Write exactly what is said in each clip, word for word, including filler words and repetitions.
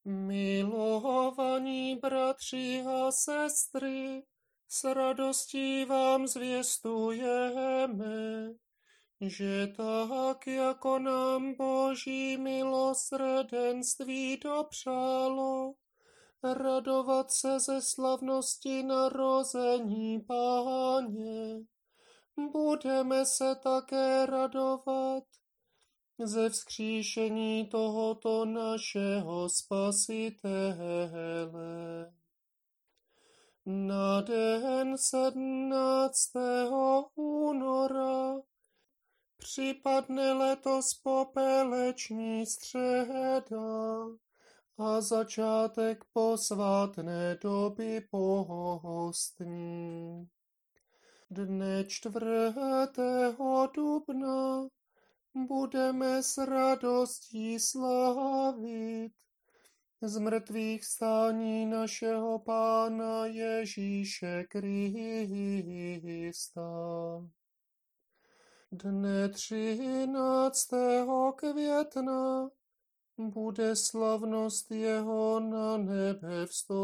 Milovaní bratři a sestry, s radostí vám zvěstujeme, že tak, jako nám Boží milosrdenství dopřálo, radovat se ze slavnosti narození Páně, budeme se také radovat ze vzkříšení tohoto našeho Spasitele. Na den sedmnáctého února připadne letos popeleční středa a začátek posvátné doby pohostní. Dne čtvrtého dubna budeme s radostí slávit zmrtvých vstání našeho Pána Ježíše Krista. Dne třináctého května bude slavnost jeho na nebe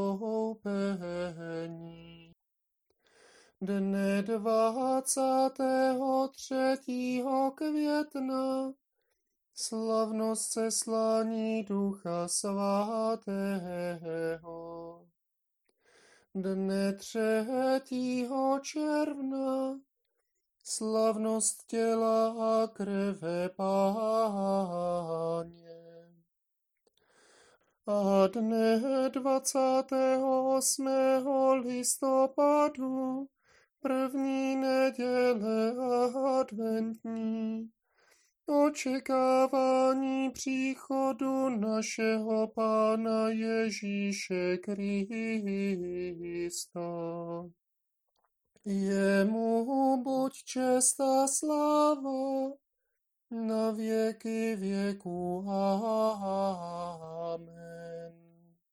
vstoupení. Dne dvacátého třetího května slavnost seslání Ducha Svatého. Dne třetího června slavnost těla a krve Páně. A dne dvacátého osmého listopadu, první neděle adventní, očekávání příchodu našeho Pána Ježíše Krista. Jemu buď čest a sláva na věky věků. Amen.